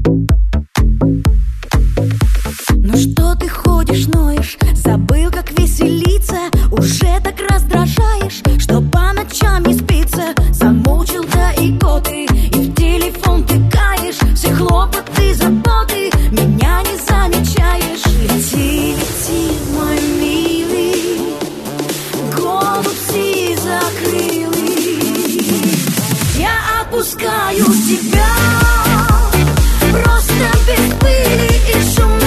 Ну что ты ходишь, ноешь, забыл, как веселиться. Уже так раздражаешь, что по ночам не спится. Замучил до икоты, и в телефон тыкаешь. Все хлопоты, заботы, меня не замечаешь. Лети, лети, мой милый, голубь сизокрылый. Я отпускаю тебя, просто без пыли и шума.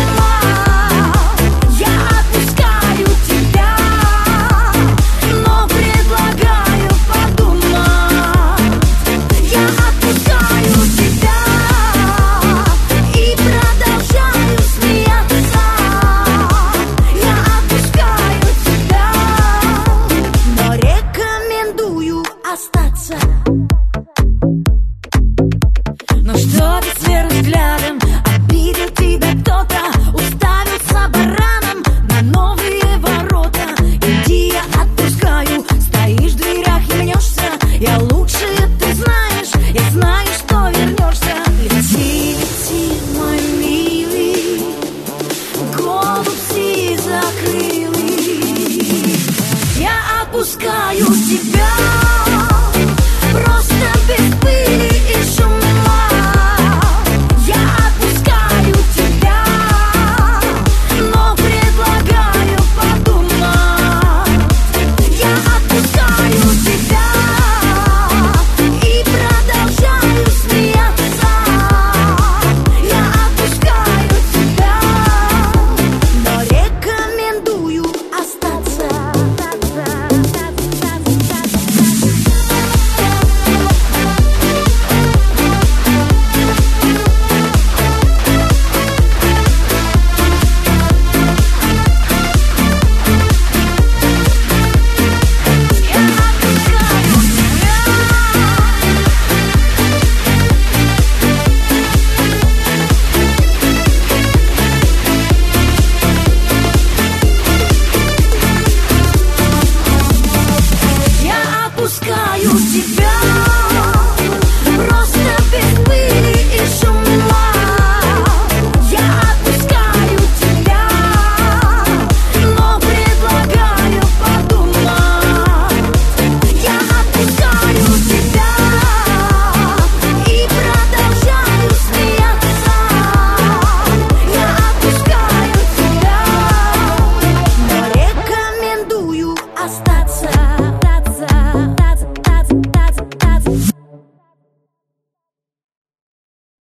Я отпускаю тебя, но предлагаю подумать. Я отпускаю тебя и продолжаю смеяться. Я отпускаю тебя, но рекомендую остаться. Ну что ты сверху взглядом, обидел тебя кто-то?